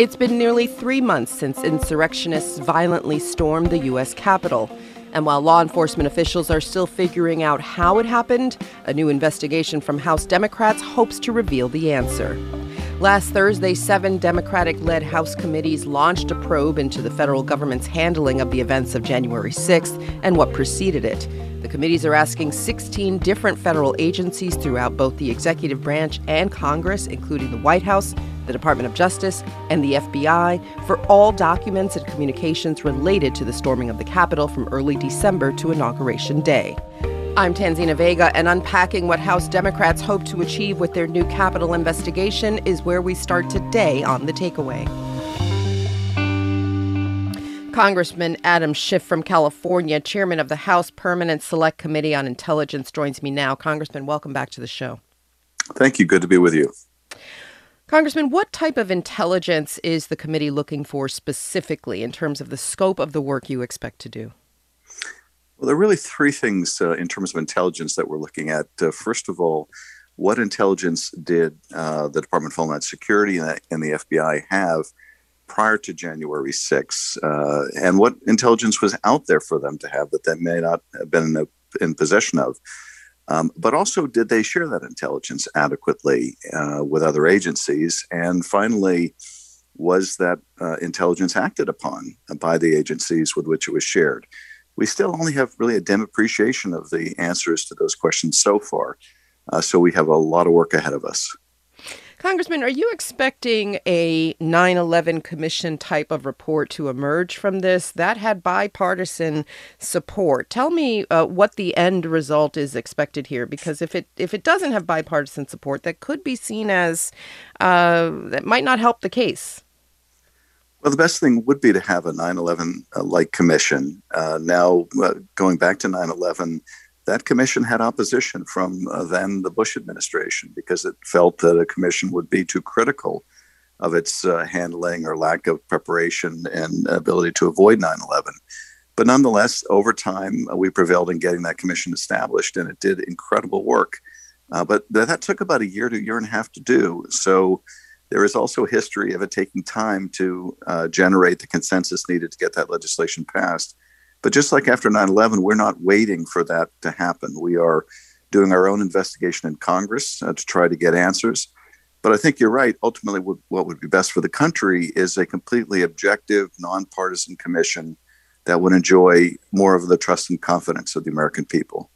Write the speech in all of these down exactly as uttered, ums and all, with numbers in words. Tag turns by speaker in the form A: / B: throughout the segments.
A: It's been nearly three months since insurrectionists violently stormed the U S Capitol. And while law enforcement officials are still figuring out how it happened, a new investigation from House Democrats hopes to reveal the answer. Last Thursday, seven Democratic-led House committees launched a probe into the federal government's handling of the events of January sixth and what preceded it. The committees are asking sixteen different federal agencies throughout both the executive branch and Congress, including the White House, the Department of Justice, and the F B I, for all documents and communications related to the storming of the Capitol from early December to Inauguration Day. I'm Tanzina Vega, and unpacking what House Democrats hope to achieve with their new Capitol investigation is where we start today on The Takeaway. Congressman Adam Schiff from California, chairman of the House Permanent Select Committee on Intelligence, joins me now. Congressman, welcome back to the show.
B: Thank you. Good to be with you.
A: Congressman, what type of intelligence is the committee looking for specifically in terms of the scope of the work you expect to do?
B: Well, there are really three things uh, in terms of intelligence that we're looking at. Uh, first of all, what intelligence did uh, the Department of Homeland Security and, and the F B I have prior to January sixth, uh, and what intelligence was out there for them to have that they may not have been in, a, in possession of? Um, but also, did they share that intelligence adequately uh, with other agencies? And finally, was that uh, intelligence acted upon by the agencies with which it was shared? We still only have really a dim appreciation of the answers to those questions so far. Uh, so we have a lot of work ahead of us.
A: Congressman, are you expecting a nine eleven Commission type of report to emerge from this? That had bipartisan support. Tell me uh, what the end result is expected here, because if it if it doesn't have bipartisan support, that could be seen as, uh, that might not help the case.
B: Well, the best thing would be to have a nine eleven-like commission. Uh, now, uh, going back to nine eleven, that commission had opposition from uh, then the Bush administration because it felt that a commission would be too critical of its uh, handling or lack of preparation and ability to avoid nine eleven. But nonetheless, over time, uh, we prevailed in getting that commission established, and it did incredible work. Uh, but th- that took about a year to a year and a half to do. So there is also a history of it taking time to uh, generate the consensus needed to get that legislation passed. But just like after nine eleven, we're not waiting for that to happen. We are doing our own investigation in Congress uh, to try to get answers. But I think you're right. Ultimately, what, what would be best for the country is a completely objective, nonpartisan commission that would enjoy more of the trust and confidence of the American people.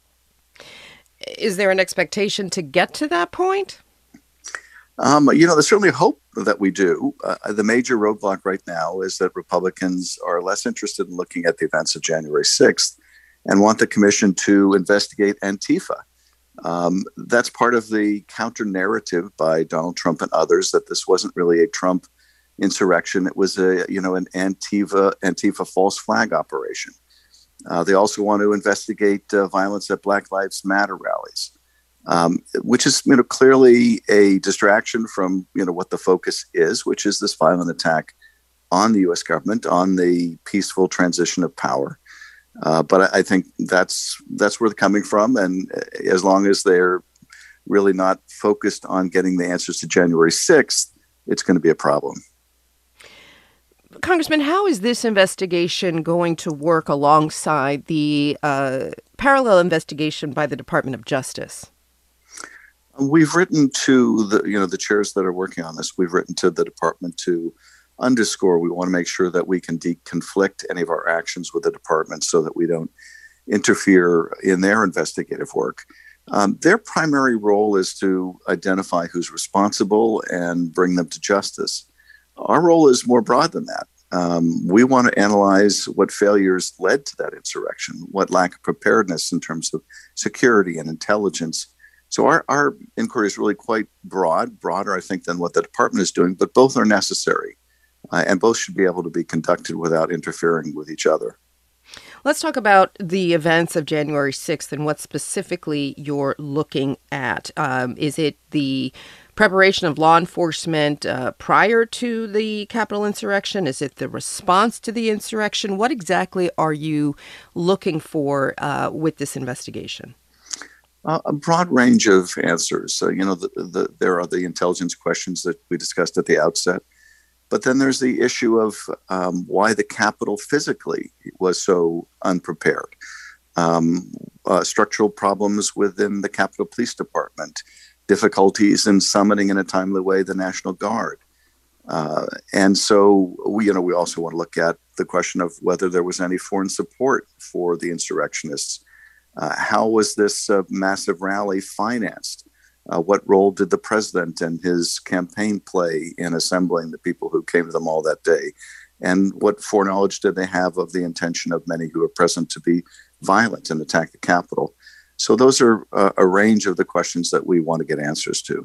A: Is there an expectation to get to that point?
B: Um, you know, there's certainly hope that we do. Uh, the major roadblock right now is that Republicans are less interested in looking at the events of January sixth and want the commission to investigate Antifa. Um, that's part of the counter narrative by Donald Trump and others that this wasn't really a Trump insurrection. It was a, you know, an Antifa, Antifa false flag operation. Uh, they also want to investigate uh, violence at Black Lives Matter rallies. Um, which is, you know, clearly a distraction from, you know, what the focus is, which is this violent attack on the U S government, on the peaceful transition of power. Uh, but I, I think that's that's where they're coming from. And as long as they're really not focused on getting the answers to January sixth, it's going to be a problem.
A: Congressman, how is this investigation going to work alongside the uh, parallel investigation by the Department of Justice?
B: We've written to the, you know, the chairs that are working on this. We've written to the department to underscore we want to make sure that we can deconflict any of our actions with the department so that we don't interfere in their investigative work. Um, their primary role is to identify who's responsible and bring them to justice. Our role is more broad than that. Um, we want to analyze what failures led to that insurrection, what lack of preparedness in terms of security and intelligence. So our, our inquiry is really quite broad, broader, I think, than what the department is doing, but both are necessary, uh, and both should be able to be conducted without interfering with each other.
A: Let's talk about the events of January sixth and what specifically you're looking at. Um, is it the preparation of law enforcement uh, prior to the Capitol insurrection? Is it the response to the insurrection? What exactly are you looking for uh, with this investigation?
B: Uh, a broad range of answers. Uh, you know, the, the, there are the intelligence questions that we discussed at the outset. But then there's the issue of um, why the Capitol physically was so unprepared. Um, uh, structural problems within the Capitol Police Department, difficulties in summoning in a timely way the National Guard. Uh, and so we, you know, we also want to look at the question of whether there was any foreign support for the insurrectionists. Uh, how was this uh, massive rally financed? Uh, what role did the president and his campaign play in assembling the people who came to the mall that day? And what foreknowledge did they have of the intention of many who were present to be violent and attack the Capitol? So those are uh, a range of the questions that we want to get answers to.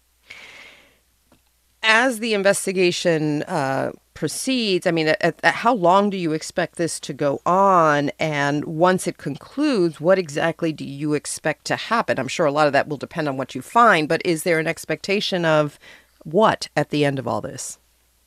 A: As the investigation uh, proceeds, I mean, at, at how long do you expect this to go on? And once it concludes, what exactly do you expect to happen? I'm sure a lot of that will depend on what you find, but is there an expectation of what at the end of all this?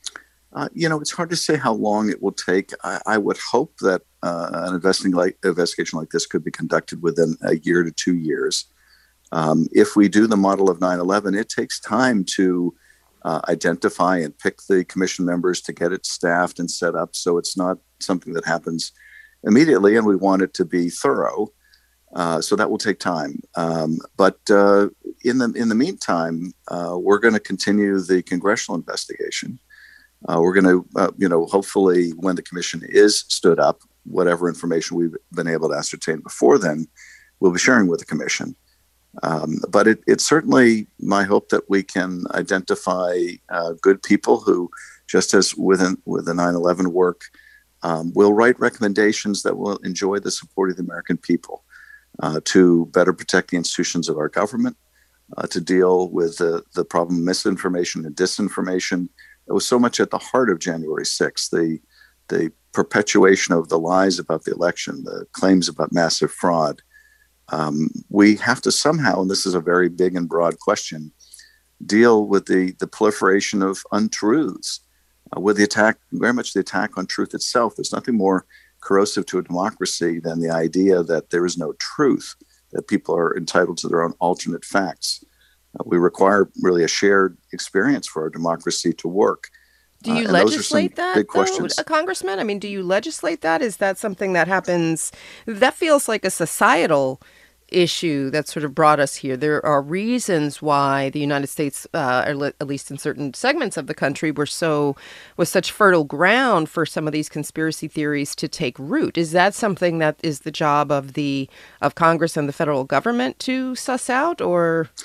B: Uh, you know, it's hard to say how long it will take. I, I would hope that uh, an investing like, investigation like this could be conducted within a year to two years. Um, if we do the model of nine eleven, it takes time to Uh, identify and pick the commission members to get it staffed and set up. So it's not something that happens immediately, and we want it to be thorough. Uh, so that will take time. Um, but uh, in the in the meantime, uh, we're going to continue the congressional investigation. Uh, we're going to, uh, you know, hopefully when the commission is stood up, whatever information we've been able to ascertain before then, we'll be sharing with the commission. Um, but it, it's certainly my hope that we can identify uh, good people who, just as within with the nine eleven work, um, will write recommendations that will enjoy the support of the American people uh, to better protect the institutions of our government, uh, to deal with the, the problem of misinformation and disinformation. It was so much at the heart of January sixth, the, the perpetuation of the lies about the election, the claims about massive fraud. Um, we have to somehow, and this is a very big and broad question, deal with the, the proliferation of untruths, uh, with the attack, very much the attack on truth itself. There's nothing more corrosive to a democracy than the idea that there is no truth, that people are entitled to their own alternate facts. Uh, we require really a shared experience for our democracy to work.
A: Do you
B: uh,
A: legislate that, though, a congressman? I mean, do you legislate that? Is that something that happens? That feels like a societal issue that sort of brought us here. There are reasons why the United States, uh, or le- at least in certain segments of the country, were so was such fertile ground for some of these conspiracy theories to take root. Is that something that is the job of the of Congress and the federal government to suss out, or?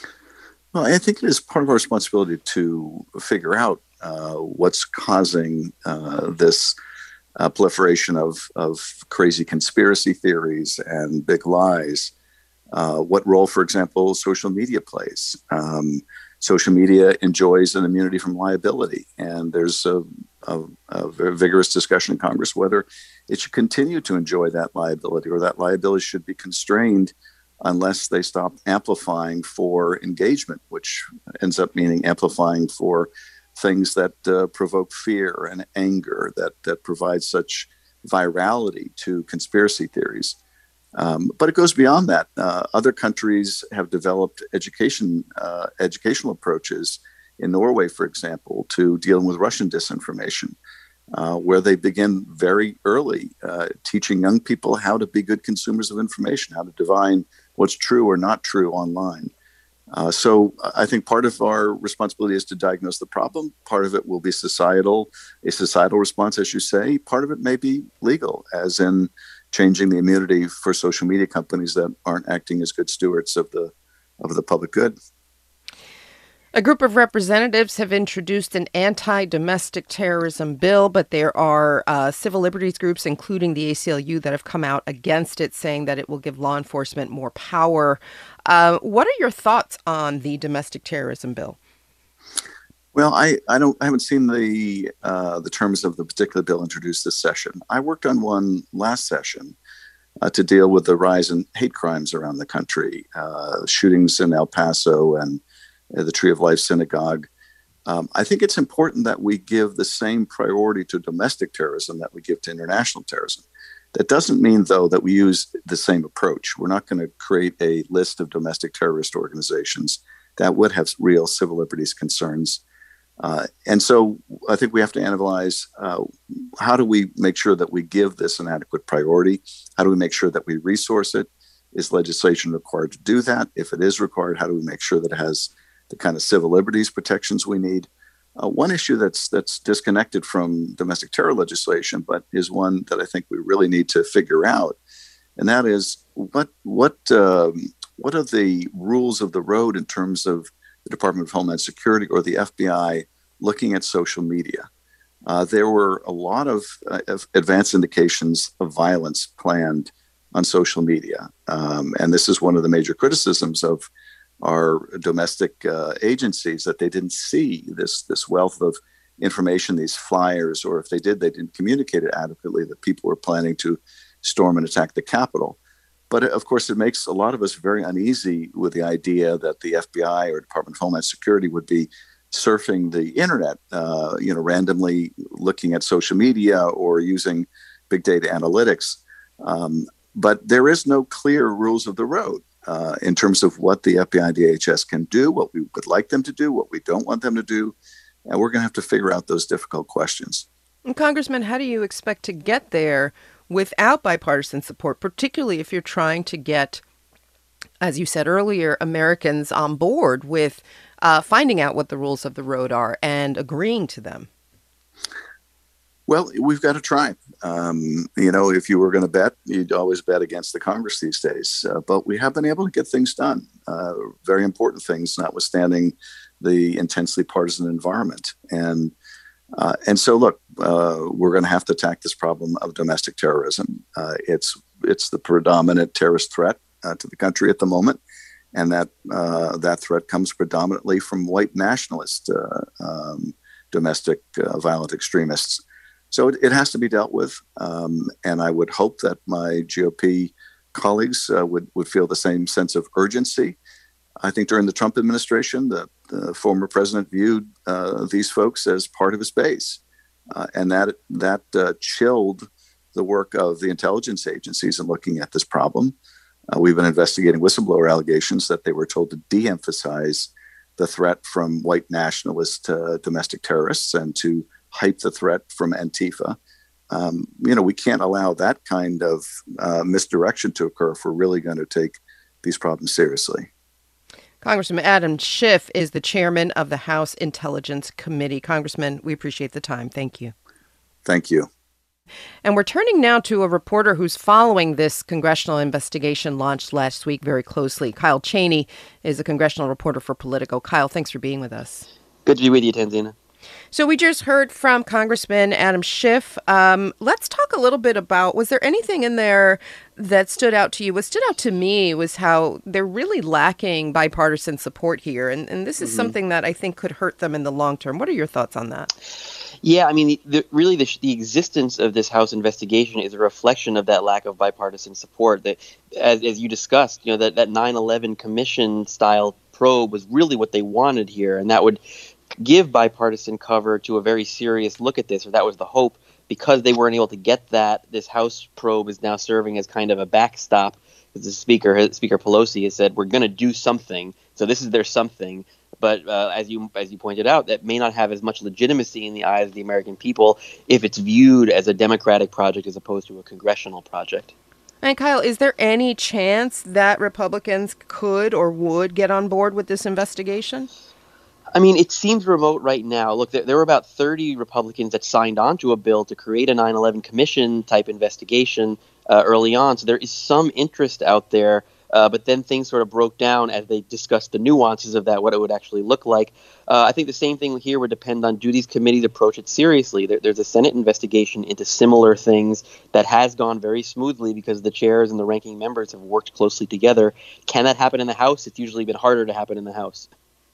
B: Well, I think it is part of our responsibility to figure out uh, what's causing uh, this uh, proliferation of of crazy conspiracy theories and big lies. Uh, what role, for example, social media plays. Um, social media enjoys an immunity from liability, and there's a, a, a very vigorous discussion in Congress whether it should continue to enjoy that liability, or that liability should be constrained unless they stop amplifying for engagement, which ends up meaning amplifying for things that uh, provoke fear and anger, that, that provide such virality to conspiracy theories. Um, but it goes beyond that. Uh, other countries have developed education, uh, educational approaches, in Norway, for example, to dealing with Russian disinformation, uh, where they begin very early uh, teaching young people how to be good consumers of information, how to divine what's true or not true online. Uh, so I think part of our responsibility is to diagnose the problem. Part of it will be societal, a societal response, as you say. Part of it may be legal, as in changing the immunity for social media companies that aren't acting as good stewards of the of the public good.
A: A group of representatives have introduced an anti-domestic terrorism bill, but there are uh, civil liberties groups, including the A C L U, that have come out against it, saying that it will give law enforcement more power. Uh, what are your thoughts on the domestic terrorism bill?
B: Well, I, I don't I haven't seen the uh, the terms of the particular bill introduced this session. I worked on one last session uh, to deal with the rise in hate crimes around the country, uh, shootings in El Paso and uh, the Tree of Life Synagogue. Um, I think it's important that we give the same priority to domestic terrorism that we give to international terrorism. That doesn't mean, though, that we use the same approach. We're not going to create a list of domestic terrorist organizations that would have real civil liberties concerns. Uh, and so I think we have to analyze uh, how do we make sure that we give this an adequate priority? How do we make sure that we resource it? Is legislation required to do that? If it is required, how do we make sure that it has the kind of civil liberties protections we need? Uh, one issue that's that's disconnected from domestic terror legislation, but is one that I think we really need to figure out, and that is what what um, what are the rules of the road in terms of the Department of Homeland Security or the F B I looking at social media? Uh, there were a lot of, uh, of advanced indications of violence planned on social media, um, and this is one of the major criticisms of our domestic uh, agencies, that they didn't see this this wealth of information, these flyers, or if they did, they didn't communicate it adequately, that people were planning to storm and attack the Capitol. But of course, it makes a lot of us very uneasy with the idea that the F B I or Department of Homeland Security would be surfing the internet, uh, you know, randomly looking at social media or using big data analytics. Um, but there is no clear rules of the road uh, in terms of what the F B I and D H S can do, what we would like them to do, what we don't want them to do. And we're going to have to figure out those difficult questions.
A: And Congressman, how do you expect to get there without bipartisan support, particularly if you're trying to get, as you said earlier, Americans on board with uh, finding out what the rules of the road are and agreeing to them?
B: Well, we've got to try. Um, you know, if you were going to bet, you'd always bet against the Congress these days. Uh, but we have been able to get things done, uh, very important things, notwithstanding the intensely partisan environment. And uh, and so, look, uh, we're going to have to attack this problem of domestic terrorism. Uh, it's it's the predominant terrorist threat uh, to the country at the moment. And that uh, that threat comes predominantly from white nationalist uh, um, domestic uh, violent extremists. So it, it has to be dealt with. Um, and I would hope that my G O P colleagues uh, would, would feel the same sense of urgency. I think during the Trump administration, the, the former president viewed uh, these folks as part of his base. Uh, and that, that uh, chilled the work of the intelligence agencies in looking at this problem. Uh, we've been investigating whistleblower allegations that they were told to de-emphasize the threat from white nationalist uh, domestic terrorists and to hype the threat from Antifa. Um, you know, we can't allow that kind of uh, misdirection to occur if we're really going to take these problems seriously.
A: Congressman Adam Schiff is the chairman of the House Intelligence Committee. Congressman, we appreciate the time. Thank you.
B: Thank you.
A: And we're turning now to a reporter who's following this congressional investigation launched last week very closely. Kyle Cheney is a congressional reporter for Politico. Kyle, thanks for being with us.
C: Good to be with you, Tanzina.
A: So we just heard from Congressman Adam Schiff. Um, let's talk a little bit about, was there anything in there that stood out to you? What stood out to me was how they're really lacking bipartisan support here. And, and this is mm-hmm. something that I think could hurt them in the long term. What are your thoughts on that?
C: Yeah, I mean, the, the, really the, the existence of this House investigation is a reflection of that lack of bipartisan support. That, as, as you discussed, you know, that, that nine eleven commission style probe was really what they wanted here. And that would give bipartisan cover to a very serious look at this, or that was the hope. Because they weren't able to get that, this House probe is now serving as kind of a backstop. Because the Speaker, Speaker Pelosi, has said, we're going to do something. So this is their something. But uh, as you as you pointed out, that may not have as much legitimacy in the eyes of the American people if it's viewed as a Democratic project as opposed to a congressional project.
A: And Kyle, is there any chance that Republicans could or would get on board with this investigation?
C: I mean, it seems remote right now. Look, there, there were about thirty Republicans that signed on to a bill to create a nine eleven commission type investigation uh, early on. So there is some interest out there. Uh, but then things sort of broke down as they discussed the nuances of that, what it would actually look like. Uh, I think the same thing here would depend on, do these committees approach it seriously? There, there's a Senate investigation into similar things that has gone very smoothly because the chairs and the ranking members have worked closely together. Can that happen in the House? It's usually been harder to happen in the House.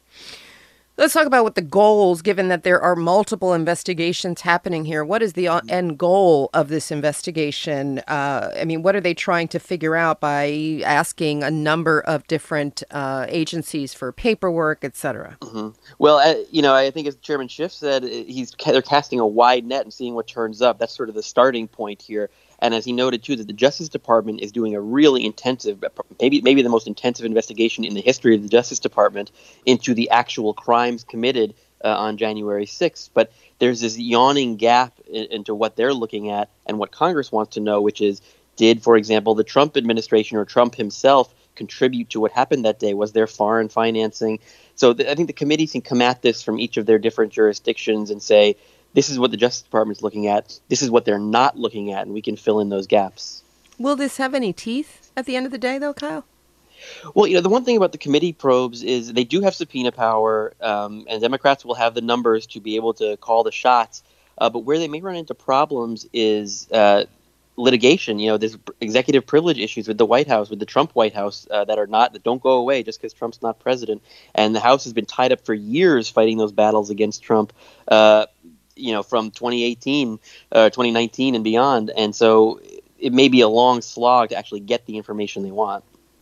A: Let's talk about what the goals, given that there are multiple investigations happening here. What is the end goal of this investigation? Uh, I mean, what are they trying to figure out by asking a number of different uh, agencies for paperwork, et cetera?
C: Mm-hmm. Well, uh, you know, I think as Chairman Schiff said, he's they're casting a wide net and seeing what turns up. That's sort of the starting point here. And as he noted, too, that the Justice Department is doing a really intensive, maybe maybe the most intensive investigation in the history of the Justice Department into the actual crimes committed uh, on January sixth. But there's this yawning gap in, into what they're looking at and what Congress wants to know, which is, did, for example, the Trump administration or Trump himself contribute to what happened that day? Was there foreign financing? So th- I think the committees can come at this from each of their different jurisdictions and say, this is what the Justice Department's looking at, this is what they're not looking at, and we can fill in those gaps.
A: Will this have any teeth at the end of the day, though, Kyle?
C: Well, you know, the one thing about the committee probes is they do have subpoena power, um, and Democrats will have the numbers to be able to call the shots. Uh, but where they may run into problems is uh, litigation. You know, there's executive privilege issues with the White House, with the Trump White House, uh, that are not that don't go away just because Trump's not president. And the House has been tied up for years fighting those battles against Trump. Uh, you know, from twenty eighteen, uh, twenty nineteen, and beyond. And so it may be a long slog to actually get the information they want.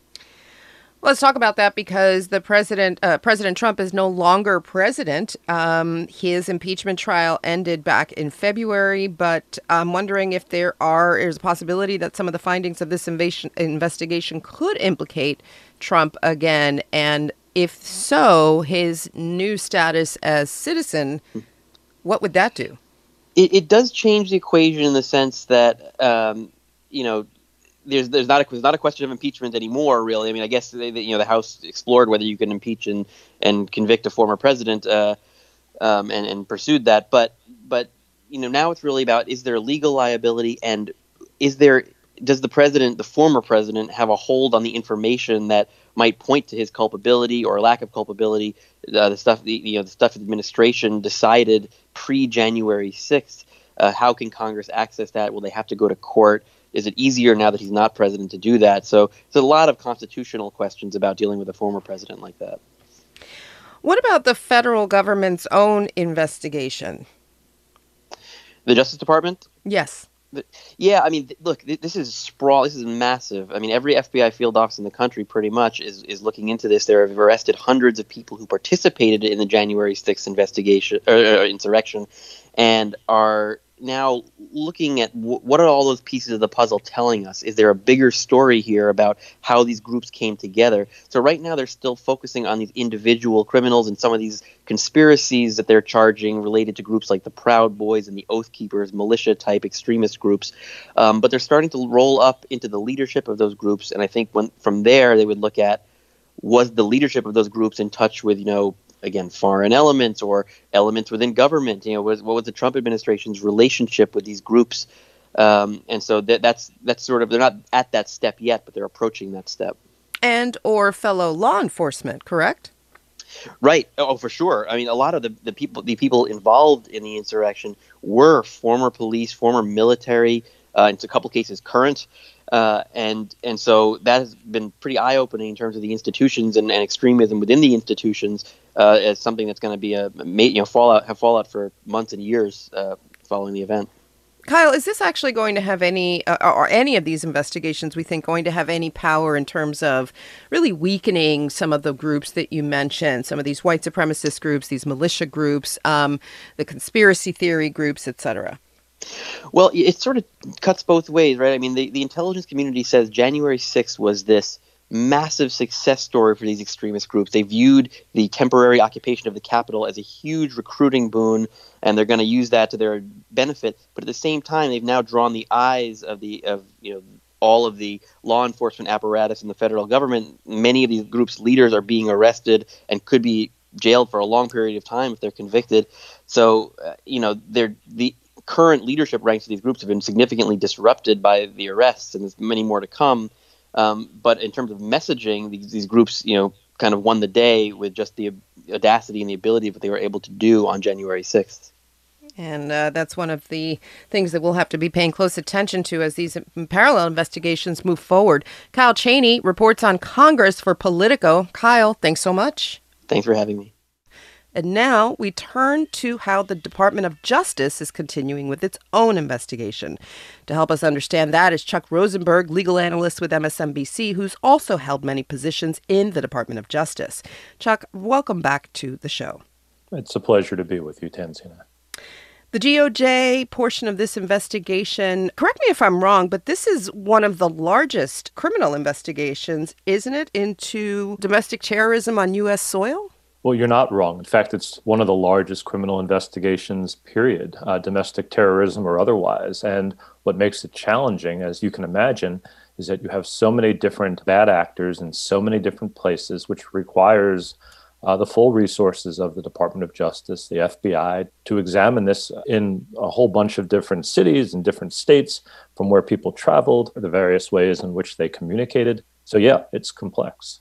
A: Let's talk about that because the president, uh, President Trump, is no longer president. Um, his impeachment trial ended back in February, but I'm wondering if there are there's a possibility that some of the findings of this invasion, investigation could implicate Trump again, and if so, his new status as citizen, what would that do?
C: It, it does change the equation in the sense that um, you know. There's there's not a there's not a question of impeachment anymore, really. I mean, I guess they, they, you know the House explored whether you can impeach and, and convict a former president, uh, um, and and pursued that. But but you know now it's really about, is there legal liability, and is there does the president, the former president, have a hold on the information that might point to his culpability or lack of culpability? Uh, the stuff the you know the stuff the administration decided pre-January sixth. Uh, how can Congress access that? Will they have to go to court? Is it easier now that he's not president to do that? So there's a lot of constitutional questions about dealing with a former president like that.
A: What about the federal government's own investigation?
C: The Justice Department?
A: Yes.
C: Yeah, I mean, look, this is sprawl. This is massive. I mean, every F B I field office in the country pretty much is, is looking into this. They have arrested hundreds of people who participated in the January sixth investigation or, or insurrection, and are now looking at w- what are all those pieces of the puzzle telling us? Is there a bigger story here about how these groups came together? So right now they're still focusing on these individual criminals and some of these conspiracies that they're charging related to groups like the Proud Boys and the Oath Keepers, militia-type extremist groups. Um, but they're starting to roll up into the leadership of those groups, and I think when from there they would look at, was the leadership of those groups in touch with, you know, again, foreign elements or elements within government? You know, what was, what was the Trump administration's relationship with these groups? Um, and so that, that's that's sort of, they're not at that step yet, but they're approaching that step.
A: And or fellow law enforcement, correct?
C: Right. Oh, for sure. I mean, a lot of the, the people the people involved in the insurrection were former police, former military, uh, in a couple cases current. Uh, and and so that has been pretty eye-opening in terms of the institutions and, and extremism within the institutions, uh, as something that's going to be a you know fallout have fallout for months and years uh, following the event.
A: Kyle, is this actually going to have any, uh, or any of these investigations, we think, going to have any power in terms of really weakening some of the groups that you mentioned, some of these white supremacist groups, these militia groups, um, the conspiracy theory groups, et cetera?
C: Well, it sort of cuts both ways, right? I mean, the, the intelligence community says January sixth was this massive success story for these extremist groups. They viewed the temporary occupation of the Capitol as a huge recruiting boon, and they're going to use that to their benefit. But at the same time, they've now drawn the eyes of the of you know all of the law enforcement apparatus in the federal government. Many of these groups' leaders are being arrested and could be jailed for a long period of time if they're convicted. So, uh, you know, they're the current leadership ranks of these groups have been significantly disrupted by the arrests, and there's many more to come. Um, but in terms of messaging, these, these groups, you know, kind of won the day with just the audacity and the ability of what they were able to do on January sixth.
A: And uh, that's one of the things that we'll have to be paying close attention to as these parallel investigations move forward. Kyle Cheney reports on Congress for Politico. Kyle, thanks so much.
C: Thanks for having me.
A: And now we turn to how the Department of Justice is continuing with its own investigation. To help us understand that is Chuck Rosenberg, legal analyst with M S N B C, who's also held many positions in the Department of Justice. Chuck, welcome back to the show.
D: It's a pleasure to be with you, Tanzina.
A: The D O J portion of this investigation, correct me if I'm wrong, but this is one of the largest criminal investigations, isn't it, into domestic terrorism on U S soil?
D: Well, you're not wrong. In fact, it's one of the largest criminal investigations, period, uh, domestic terrorism or otherwise. And what makes it challenging, as you can imagine, is that you have so many different bad actors in so many different places, which requires uh, the full resources of the Department of Justice, the F B I, to examine this in a whole bunch of different cities and different states, from where people traveled, the various ways in which they communicated. So yeah, it's complex.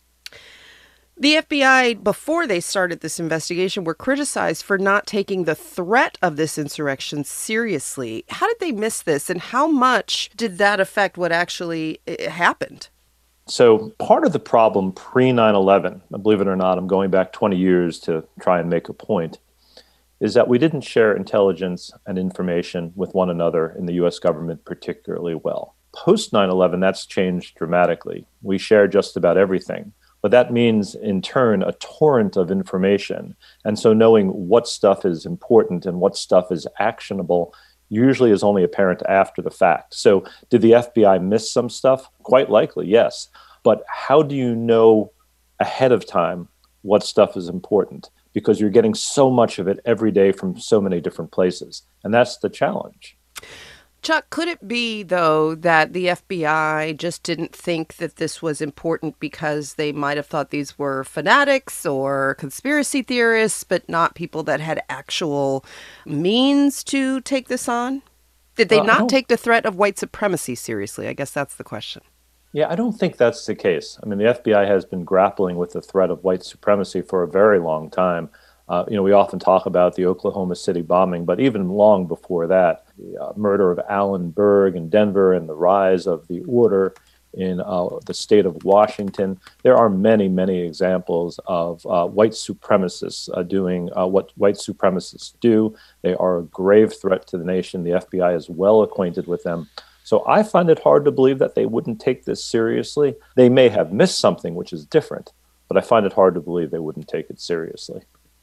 A: The F B I, before they started this investigation, were criticized for not taking the threat of this insurrection seriously. How did they miss this, and how much did that affect what actually uh, happened?
D: So part of the problem pre nine eleven, believe it or not, I'm going back twenty years to try and make a point, is that we didn't share intelligence and information with one another in the U S government particularly well. Post nine eleven, that's changed dramatically. We share just about everything. But that means, in turn, a torrent of information. And so knowing what stuff is important and what stuff is actionable usually is only apparent after the fact. So did the F B I miss some stuff? Quite likely, yes. But how do you know ahead of time what stuff is important? Because you're getting so much of it every day from so many different places. And that's the challenge.
A: Chuck, could it be, though, that the F B I just didn't think that this was important because they might have thought these were fanatics or conspiracy theorists, but not people that had actual means to take this on? Did they uh, not take the threat of white supremacy seriously? I guess that's the question.
D: Yeah, I don't think that's the case. I mean, the F B I has been grappling with the threat of white supremacy for a very long time. Uh, you know, we often talk about the Oklahoma City bombing, but even long before that, the uh, murder of Alan Berg in Denver and the rise of the order in uh, the state of Washington. There are many, many examples of uh, white supremacists uh, doing uh, what white supremacists do. They are a grave threat to the nation. The F B I is well acquainted with them. So I find it hard to believe that they wouldn't take this seriously. They may have missed something, which is different, but I find it hard to believe they wouldn't take it seriously.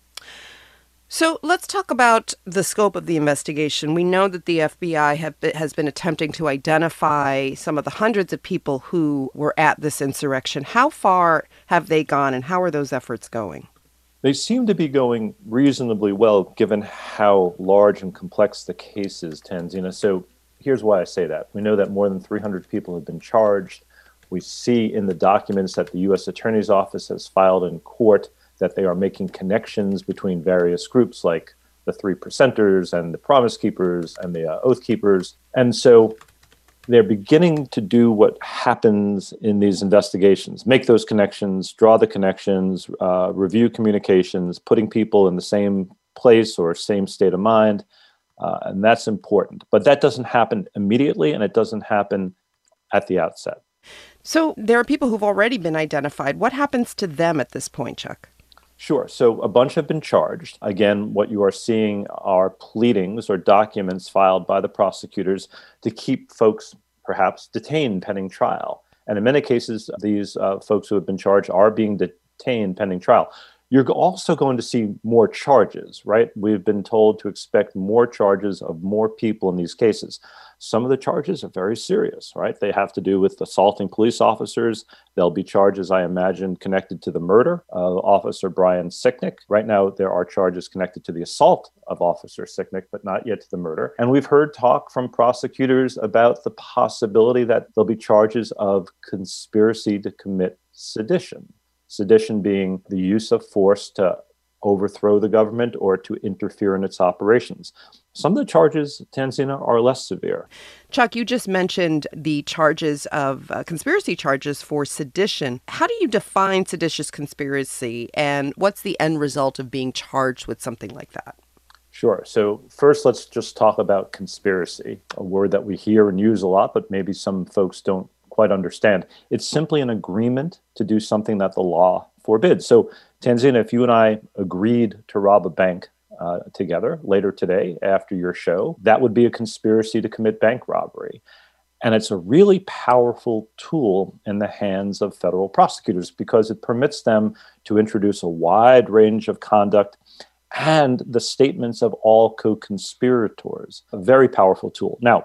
A: So let's talk about the scope of the investigation. We know that the F B I have been, has been attempting to identify some of the hundreds of people who were at this insurrection. How far have they gone, and how are those efforts going?
D: They seem to be going reasonably well, given how large and complex the case is, Tanzina. So here's why I say that. We know that more than three hundred people have been charged. We see in the documents that the U S Attorney's Office has filed in court that they are making connections between various groups like the Three Percenters and the Promise Keepers and the uh, Oath Keepers. And so they're beginning to do what happens in these investigations, make those connections, draw the connections, uh, review communications, putting people in the same place or same state of mind. Uh, and that's important. But that doesn't happen immediately, and it doesn't happen at the outset.
A: So there are people who've already been identified. What happens to them at this point, Chuck?
D: Sure. So a bunch have been charged. Again, what you are seeing are pleadings or documents filed by the prosecutors to keep folks perhaps detained pending trial. And in many cases, these uh, folks who have been charged are being detained pending trial. You're also going to see more charges, right? We've been told to expect more charges of more people in these cases. Some of the charges are very serious, right? They have to do with assaulting police officers. There'll be charges, I imagine, connected to the murder of Officer Brian Sicknick. Right now, there are charges connected to the assault of Officer Sicknick, but not yet to the murder. And we've heard talk from prosecutors about the possibility that there'll be charges of conspiracy to commit sedition. Sedition being the use of force to overthrow the government or to interfere in its operations. Some of the charges, Tanzina, are less severe.
A: Chuck, you just mentioned the charges of uh, conspiracy charges for sedition. How do you define seditious conspiracy, and what's the end result of being charged with something like that?
D: Sure. So first, let's just talk about conspiracy, a word that we hear and use a lot, but maybe some folks don't quite understand. It's simply an agreement to do something that the law forbids. So, Tanzina, if you and I agreed to rob a bank uh, together later today after your show, that would be a conspiracy to commit bank robbery. And it's a really powerful tool in the hands of federal prosecutors because it permits them to introduce a wide range of conduct and the statements of all co-conspirators. A very powerful tool. Now,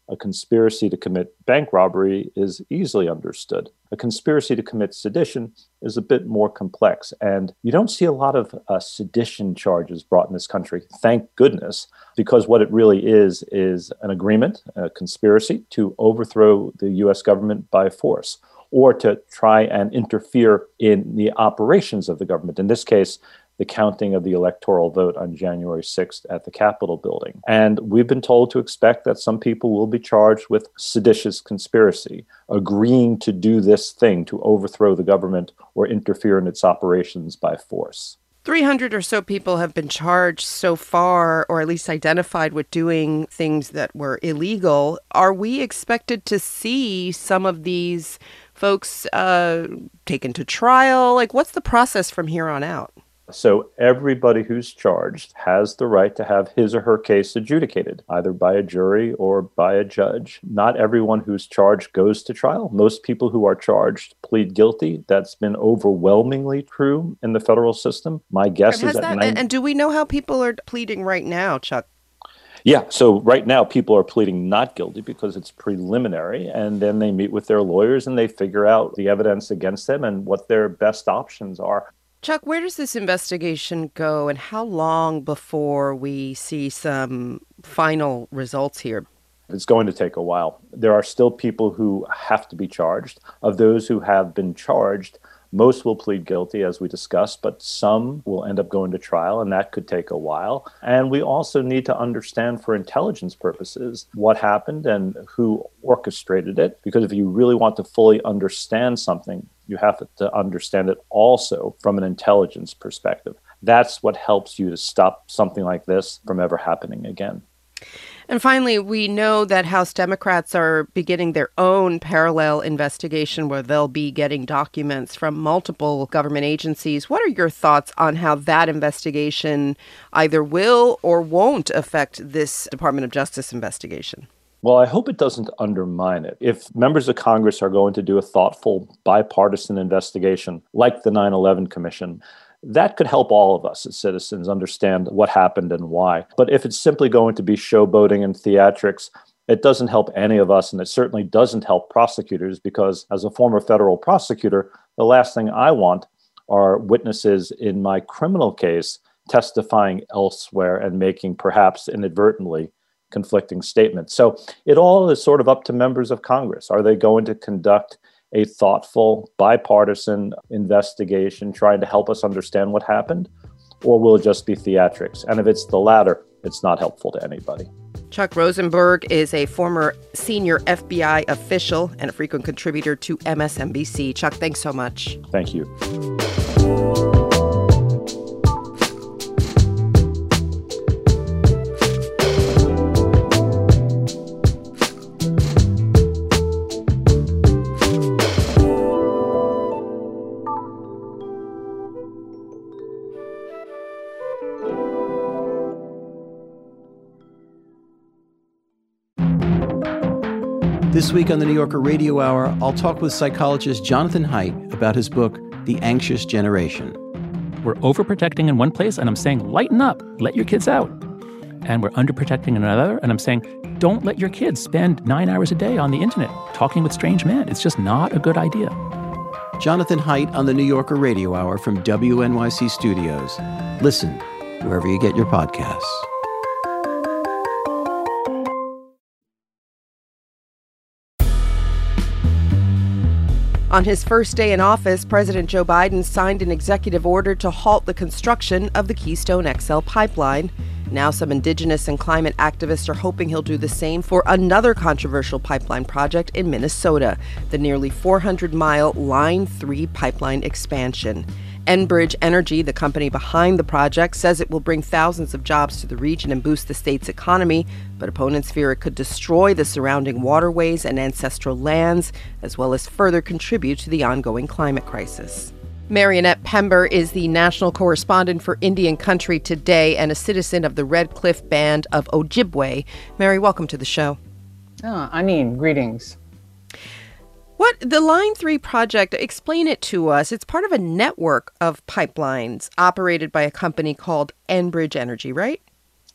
D: A conspiracy to commit bank robbery is easily understood. A conspiracy to commit sedition is a bit more complex, and you don't see a lot of uh, sedition charges brought in this country, thank goodness, because what it really is is an agreement, a conspiracy to overthrow the U S government by force, or to try and interfere in the operations of the government. In this case, the counting of the electoral vote on January sixth at the Capitol building. And we've been told to expect that some people will be charged with seditious conspiracy, agreeing to do this thing to overthrow the government or interfere in its operations by force.
A: three hundred or so people have been charged so far, or at least identified with doing things that were illegal. Are we expected to see some of these folks uh, taken to trial? Like, what's the process from here on out?
D: So everybody who's charged has the right to have his or her case adjudicated, either by a jury or by a judge. Not everyone who's charged goes to trial. Most people who are charged plead guilty. That's been overwhelmingly true in the federal system. My guess
A: and
D: is that...
A: that
D: nine-
A: and do we know how people are pleading right now, Chuck?
D: Yeah, so right now people are pleading not guilty because it's preliminary, and then they meet with their lawyers and they figure out the evidence against them and what their best options are.
A: Chuck, where does this investigation go, and how long before we see some final results here?
D: It's going to take a while. There are still people who have to be charged. Of those who have been charged, most will plead guilty, as we discussed, but some will end up going to trial, and that could take a while. And we also need to understand for intelligence purposes what happened and who orchestrated it, because if you really want to fully understand something, you have to understand it also from an intelligence perspective. That's what helps you to stop something like this from ever happening again.
A: And finally, we know that House Democrats are beginning their own parallel investigation where they'll be getting documents from multiple government agencies. What are your thoughts on how that investigation either will or won't affect this Department of Justice investigation?
D: Well, I hope it doesn't undermine it. If members of Congress are going to do a thoughtful, bipartisan investigation like the nine eleven Commission, that could help all of us as citizens understand what happened and why. But if it's simply going to be showboating and theatrics, it doesn't help any of us, and it certainly doesn't help prosecutors, because as a former federal prosecutor, the last thing I want are witnesses in my criminal case testifying elsewhere and making perhaps inadvertently conflicting statements. So it all is sort of up to members of Congress. Are they going to conduct a thoughtful, bipartisan investigation trying to help us understand what happened? Or will it just be theatrics? And if it's the latter, it's not helpful to anybody.
A: Chuck Rosenberg is a former senior F B I official and a frequent contributor to M S N B C. Chuck, thanks so much.
D: Thank you.
E: This week on the New Yorker Radio Hour, I'll talk with psychologist Jonathan Haidt about his book, The Anxious Generation.
F: We're overprotecting in one place, and I'm saying, lighten up, let your kids out. And we're underprotecting in another, and I'm saying, don't let your kids spend nine hours a day on the internet talking with strange men. It's just not a good idea.
E: Jonathan Haidt on the New Yorker Radio Hour from W N Y C Studios. Listen wherever you get your podcasts.
A: On his first day in office, President Joe Biden signed an executive order to halt the construction of the Keystone X L pipeline. Now some indigenous and climate activists are hoping he'll do the same for another controversial pipeline project in Minnesota, the nearly four hundred mile Line three pipeline expansion. Enbridge Energy, the company behind the project, says it will bring thousands of jobs to the region and boost the state's economy, but opponents fear it could destroy the surrounding waterways and ancestral lands, as well as further contribute to the ongoing climate crisis. Marionette Pember is the national correspondent for Indian Country Today and a citizen of the Red Cliff Band of Ojibwe. Mary, welcome to the show.
G: Oh, I mean, greetings.
A: What the Line three project, explain it to us. It's part of a network of pipelines operated by a company called Enbridge Energy, right?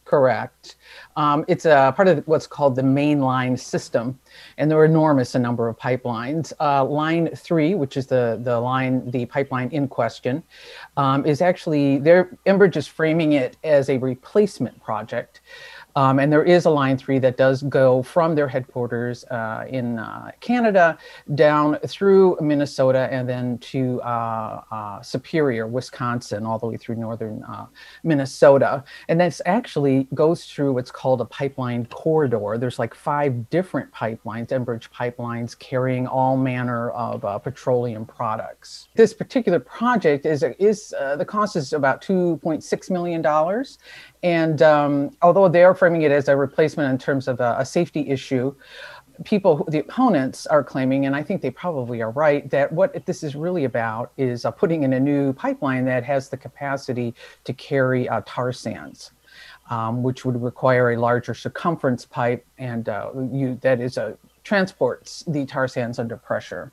G: Correct. Um, it's a part of what's called the mainline system, and there are enormous a number of pipelines. Uh, line three, which is the the line, the pipeline in question, um, is actually there. Enbridge is framing it as a replacement project. Um, and there is a line three that does go from their headquarters uh, in uh, Canada down through Minnesota and then to uh, uh, Superior, Wisconsin, all the way through northern uh, Minnesota. And this actually goes through what's called a pipeline corridor. There's like five different pipelines, Enbridge pipelines, carrying all manner of uh, petroleum products. This particular project is, is uh, the cost is about two point six million dollars. And um, although they are framing it as a replacement in terms of a, a safety issue, people, who, the opponents are claiming, and I think they probably are right, that what this is really about is uh, putting in a new pipeline that has the capacity to carry uh, tar sands, um, which would require a larger circumference pipe, and uh, you, that is a, transports the tar sands under pressure.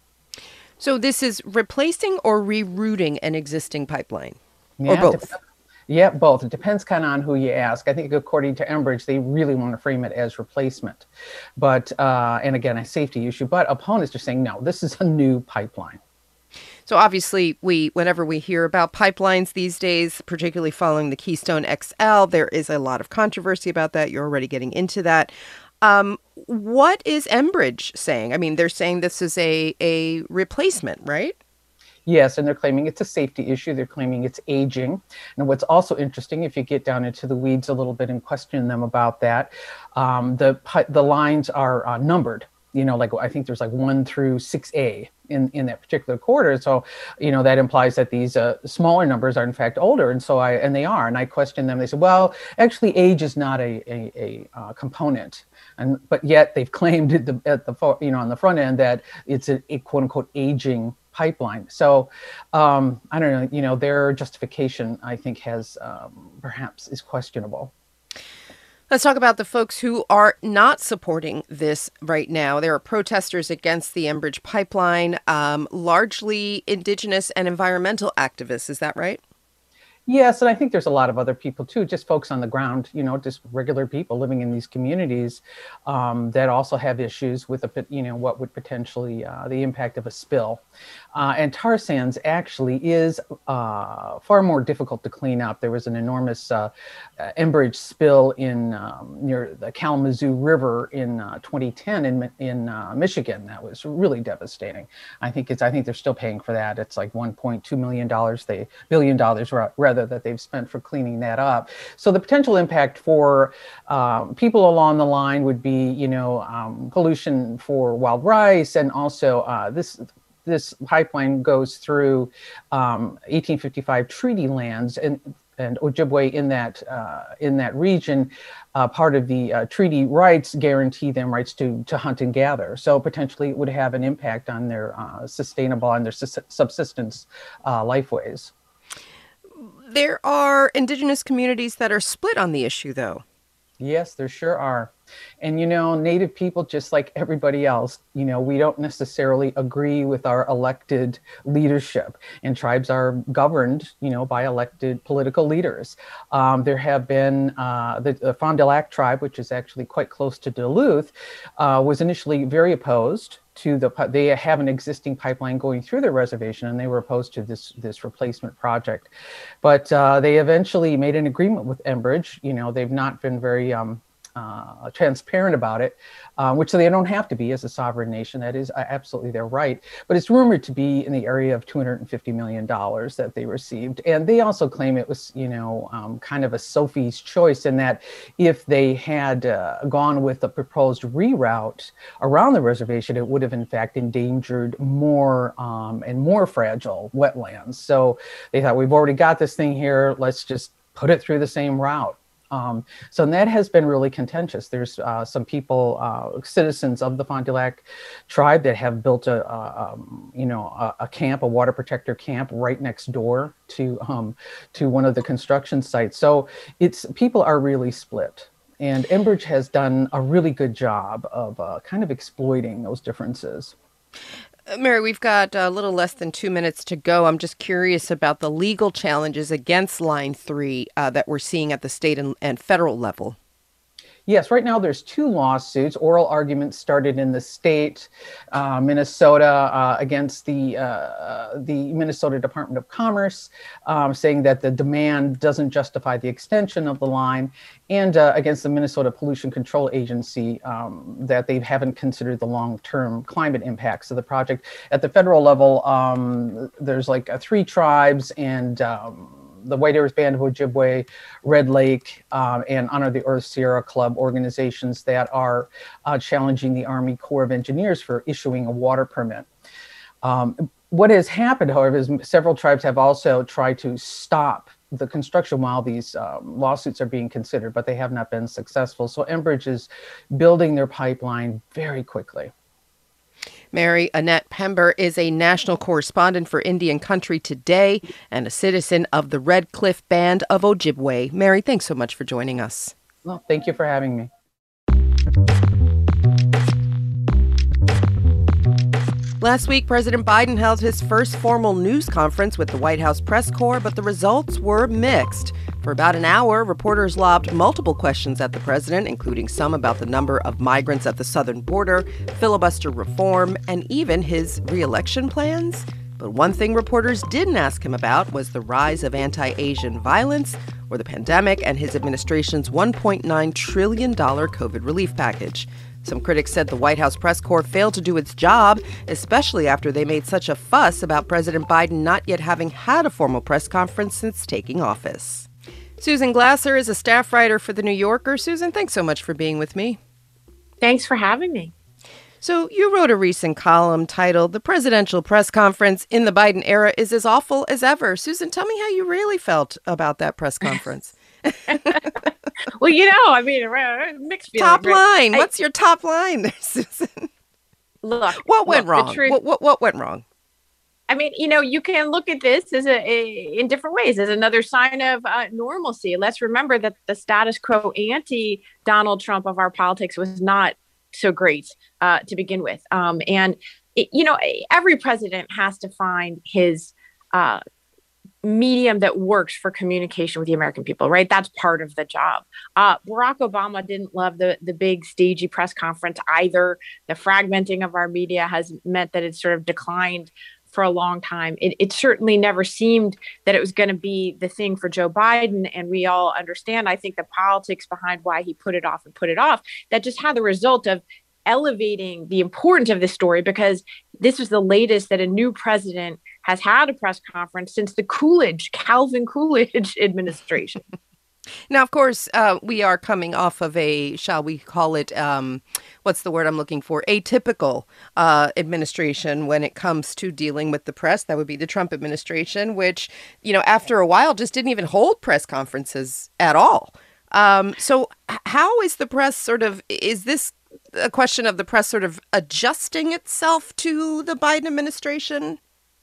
A: So this is replacing or rerouting an existing pipeline,
G: yeah,
A: or both?
G: Dep- Yeah, both. It depends kind of on who you ask. I think according to Enbridge, they really want to frame it as replacement. But, uh, and again, a safety issue. But opponents are saying, no, this is a new pipeline.
A: So obviously, we whenever we hear about pipelines these days, particularly following the Keystone X L, there is a lot of controversy about that. You're already getting into that. Um, what is Enbridge saying? I mean, they're saying this is a, a replacement, right?
G: Yes, and they're claiming it's a safety issue. They're claiming it's aging. And what's also interesting, if you get down into the weeds a little bit and question them about that, um, the the lines are uh, numbered. You know, like I think there's like one through six A in, in that particular quarter. So, you know, that implies that these uh, smaller numbers are in fact older. And so I, and they are, and I questioned them. They said, well, actually age is not a, a, a uh, component. And, but yet they've claimed at the, at the, you know, on the front end that it's a, a quote unquote aging pipeline. So um, I don't know, you know, their justification, I think, has um, perhaps is questionable.
A: Let's talk about the folks who are not supporting this right now. There are protesters against the Enbridge pipeline, um, largely indigenous and environmental activists. Is that right?
G: Yes, and I think there's a lot of other people too, just folks on the ground, you know, just regular people living in these communities um, that also have issues with, a, you know, what would potentially uh, the impact of a spill. Uh, and tar sands actually is uh, far more difficult to clean up. There was an enormous uh, uh, Enbridge spill in um, near the Kalamazoo River in uh, twenty ten in in uh, Michigan. That was really devastating. I think it's I think they're still paying for that. It's like one point two million dollars, they billion dollars rather that they've spent for cleaning that up. So the potential impact for um, people along the line would be, you know, um, pollution for wild rice, and also uh, this. This pipeline goes through um, eighteen fifty-five treaty lands, and and Ojibwe in that uh, in that region, uh, part of the uh, treaty rights guarantee them rights to to hunt and gather. So potentially it would have an impact on their uh, sustainable and their subsistence uh, lifeways.
A: There are indigenous communities that are split on the issue, though.
G: Yes, there sure are. And, you know, Native people, just like everybody else, you know, we don't necessarily agree with our elected leadership, and tribes are governed, you know, by elected political leaders. Um, there have been uh, the, the Fond du Lac tribe, which is actually quite close to Duluth, uh, was initially very opposed to the, they have an existing pipeline going through their reservation, and they were opposed to this this replacement project. But uh, they eventually made an agreement with Enbridge. You know, they've not been very um, uh, transparent about it, uh, which they don't have to be as a sovereign nation. That is absolutely their right. But it's rumored to be in the area of two hundred fifty million dollars that they received. And they also claim it was, you know, um, kind of a Sophie's choice, in that if they had uh, gone with the proposed reroute around the reservation, it would have in fact endangered more um, and more fragile wetlands. So they thought, we've already got this thing here, let's just put it through the same route. Um, so that has been really contentious. There's uh, some people, uh, citizens of the Fond du Lac tribe, that have built a, a um, you know, a, a camp, a water protector camp, right next door to um, to one of the construction sites. So it's people are really split, and Enbridge has done a really good job of uh, kind of exploiting those differences.
A: Mary, we've got a little less than two minutes to go. I'm just curious about the legal challenges against Line three uh, that we're seeing at the state and, and federal level.
G: Yes, right now there's two lawsuits. Oral arguments started in the state, uh, Minnesota, uh, against the uh, the Minnesota Department of Commerce, um, saying that the demand doesn't justify the extension of the line, and uh, against the Minnesota Pollution Control Agency, um, that they haven't considered the long-term climate impacts of the project. At the federal level, um, there's like uh, three tribes and um, the White Earth Band of Ojibwe, Red Lake, um, and Honor the Earth Sierra Club organizations that are uh, challenging the Army Corps of Engineers for issuing a water permit. Um, what has happened, however, is several tribes have also tried to stop the construction while these um, lawsuits are being considered, but they have not been successful. So Enbridge is building their pipeline very quickly.
A: Mary Annette Pember is a national correspondent for Indian Country Today and a citizen of the Red Cliff Band of Ojibwe. Mary, thanks so much for joining us.
G: Well, thank you for having me.
A: Last week, President Biden held his first formal news conference with the White House press corps, but the results were mixed. For about an hour, reporters lobbed multiple questions at the president, including some about the number of migrants at the southern border, filibuster reform, and even his re-election plans. But one thing reporters didn't ask him about was the rise of anti-Asian violence or the pandemic and his administration's one point nine trillion dollars COVID relief package. Some critics said the White House press corps failed to do its job, especially after they made such a fuss about President Biden not yet having had a formal press conference since taking office. Susan Glasser is a staff writer for The New Yorker. Susan, thanks so much for being with me.
H: Thanks for having me.
A: So you wrote a recent column titled "The Presidential Press Conference in the Biden Era is as Awful as Ever." Susan, tell me how you really felt about that press conference.
H: Well, you know, I mean, mixed feelings.
A: Top line.
H: I,
A: What's your top line there, Susan?
H: Look.
A: What went
H: look,
A: wrong?
H: Truth,
A: what, what, what went wrong?
H: I mean, you know, you can look at this as a, a in different ways as another sign of uh, normalcy. Let's remember that the status quo anti-Donald Trump of our politics was not so great uh, to begin with. Um, and, it, you know, every president has to find his uh medium that works for communication with the American people, right? That's part of the job. Uh, Barack Obama didn't love the the big stagey press conference either. The fragmenting of our media has meant that it's sort of declined for a long time. It, it certainly never seemed that it was going to be the thing for Joe Biden. And we all understand, I think, the politics behind why he put it off and put it off. That just had the result of elevating the importance of this story, because this was the latest that a new president has had a press conference since the Coolidge, Calvin Coolidge administration.
A: Now, of course, uh, we are coming off of a, shall we call it, um, what's the word I'm looking for, atypical uh, administration when it comes to dealing with the press. That would be the Trump administration, which, you know, after a while just didn't even hold press conferences at all. Um, so how is the press sort of, is this a question of the press sort of adjusting itself to the Biden administration?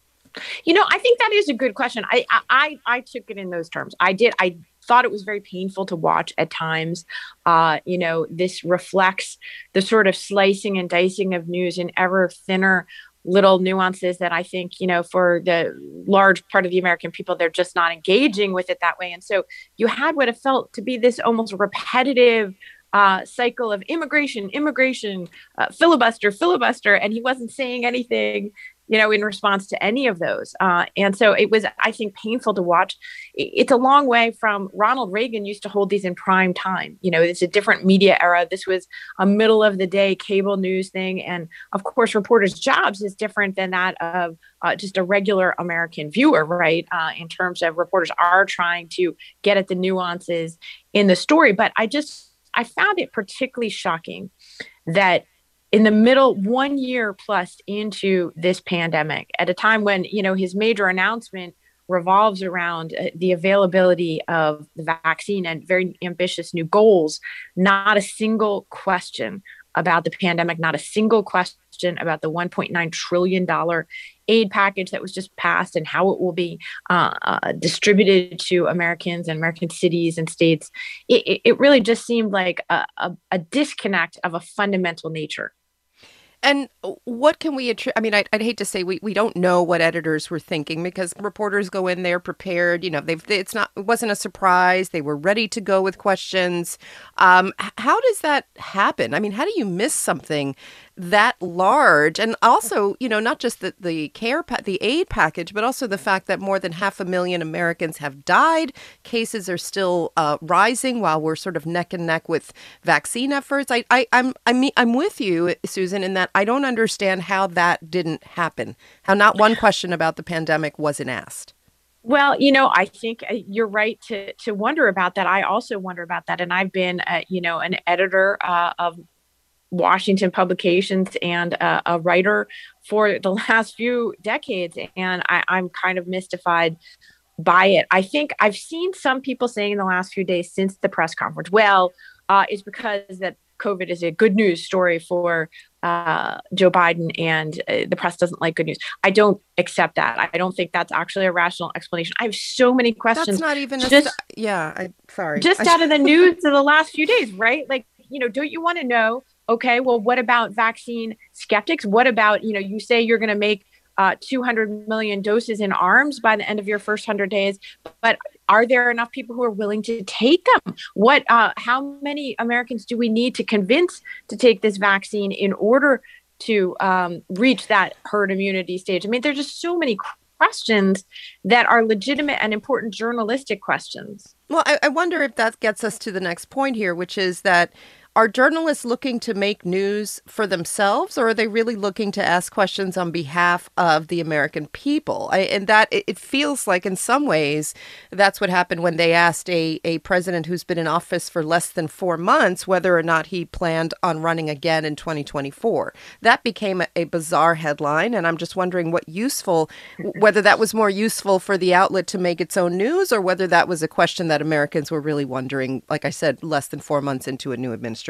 H: You know, I think that is a good question. I, I, I took it in those terms. I did. I thought it was very painful to watch at times. Uh, you know, this reflects the sort of slicing and dicing of news in ever thinner little nuances that I think, you know, for the large part of the American people, they're just not engaging with it that way. And so you had what it felt to be this almost repetitive Uh, cycle of immigration, immigration, uh, filibuster, filibuster, and he wasn't saying anything, you know, in response to any of those. Uh, and so it was, I think, painful to watch. It's a long way from Ronald Reagan used to hold these in prime time. You know, it's a different media era. This was a middle of the day cable news thing. And of course, reporters' jobs is different than that of uh, just a regular American viewer, right? Uh, in terms of reporters are trying to get at the nuances in the story. But I just, I found it particularly shocking that in the middle, one year plus into this pandemic, at a time when, you know, his major announcement revolves around uh, the availability of the vaccine and very ambitious new goals, not a single question about the pandemic, not a single question about the one point nine trillion dollars aid package that was just passed and how it will be uh, uh, distributed to Americans and American cities and states. It, it really just seemed like a, a, a disconnect of a fundamental nature.
A: And what can we attribute? I mean, I'd, I'd hate to say we, we don't know what editors were thinking because reporters go in there prepared. You know, they've it's not it wasn't a surprise. They were ready to go with questions. Um, how does that happen? I mean, how do you miss something that large? And also, you know, not just the the care pa- the aid package, but also the fact that more than half a million Americans have died. Cases are still uh, rising while we're sort of neck and neck with vaccine efforts. I, I I'm I'm I'm with you, Susan, in that I don't understand how that didn't happen. How not one question about the pandemic wasn't asked.
H: Well, you know, I think you're right to to wonder about that. I also wonder about that, and I've been, uh, you know, an editor uh, of Washington publications and uh, a writer for the last few decades, and I, I'm kind of mystified by it. I think I've seen some people saying in the last few days since the press conference, well, uh, it's because that COVID is a good news story for uh, Joe Biden, and uh, the press doesn't like good news. I don't accept that. I don't think that's actually a rational explanation. I have so many questions.
A: That's not even
H: just,
A: a, yeah, I sorry.
H: Just
A: I,
H: out of the news of the last few days, right? Like, you know, don't you want to know, okay, well, what about vaccine skeptics? What about, you know, you say you're going to make uh, two hundred million doses in arms by the end of your first one hundred days, but are there enough people who are willing to take them? What, uh, how many Americans do we need to convince to take this vaccine in order to um, reach that herd immunity stage? I mean, there's just so many questions that are legitimate and important journalistic questions.
A: Well, I, I wonder if that gets us to the next point here, which is that are journalists looking to make news for themselves, or are they really looking to ask questions on behalf of the American people? I, and that it, it feels like in some ways that's what happened when they asked a, a president who's been in office for less than four months whether or not he planned on running again in twenty twenty-four. That became a, a bizarre headline, and I'm just wondering what useful, whether that was more useful for the outlet to make its own news, or whether that was a question that Americans were really wondering, like I said, less than four months into a new administration.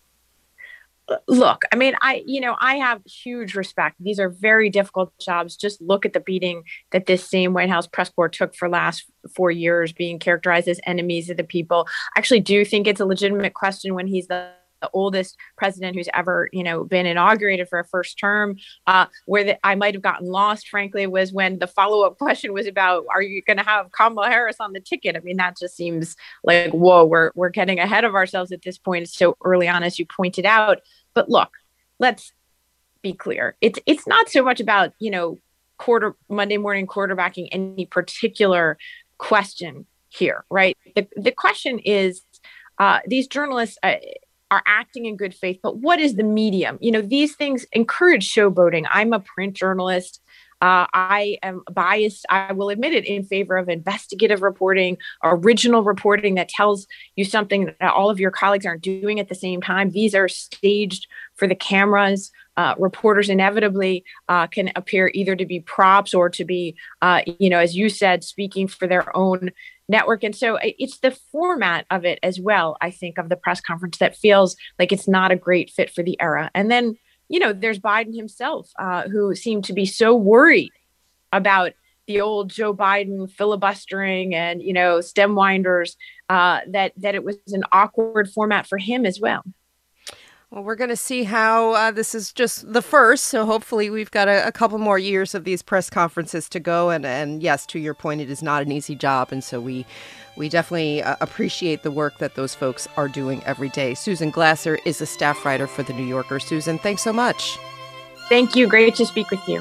H: Look, I mean, I, you know, I have huge respect. These are very difficult jobs. Just look at the beating that this same White House press corps took for last four years, being characterized as enemies of the people. I actually do think it's a legitimate question when he's the the oldest president who's ever, you know, been inaugurated for a first term. Uh, where the, I might have gotten lost, frankly, was when the follow-up question was about, are you going to have Kamala Harris on the ticket? I mean, that just seems like, whoa, we're we're getting ahead of ourselves at this point. It's so early on, as you pointed out. But look, let's be clear. It's it's not so much about, you know, quarter Monday morning quarterbacking any particular question here, right? The the question is, uh, these journalists uh, are acting in good faith, but what is the medium? You know, these things encourage showboating. I'm a print journalist. Uh, I am biased, I will admit it, in favor of investigative reporting, original reporting that tells you something that all of your colleagues aren't doing at the same time. These are staged for the cameras. Uh, reporters inevitably uh, can appear either to be props or to be, uh, you know, as you said, speaking for their own network. And so it's the format of it as well, I think, of the press conference that feels like it's not a great fit for the era. And then, you know, there's Biden himself, uh, who seemed to be so worried about the old Joe Biden filibustering and, you know, stem winders, uh, that that it was an awkward format for him as well.
A: Well, we're going to see how uh, this is just the first. So hopefully we've got a, a couple more years of these press conferences to go. And, and yes, to your point, it is not an easy job. And so we we definitely uh, appreciate the work that those folks are doing every day. Susan Glasser is a staff writer for The New Yorker. Susan, thanks so much.
H: Thank you. Great to speak with you.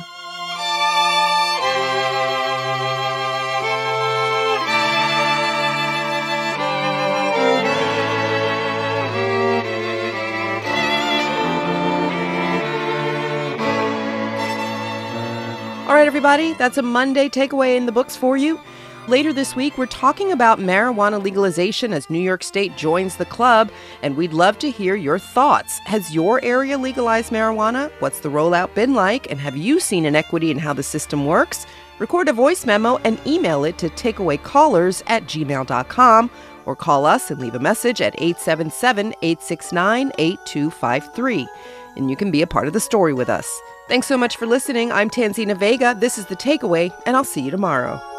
A: All right, everybody, that's a Monday takeaway in the books for you. Later this week, we're talking about marijuana legalization as New York State joins the club, and we'd love to hear your thoughts. Has your area legalized marijuana? What's the rollout been like? And have you seen inequity in how the system works? Record a voice memo and email it to takeawaycallers at gmail dot com, or call us and leave a message at eight seven seven, eight six nine, eight two five three. And you can be a part of the story with us. Thanks so much for listening. I'm Tanzina Vega. This is The Takeaway, and I'll see you tomorrow.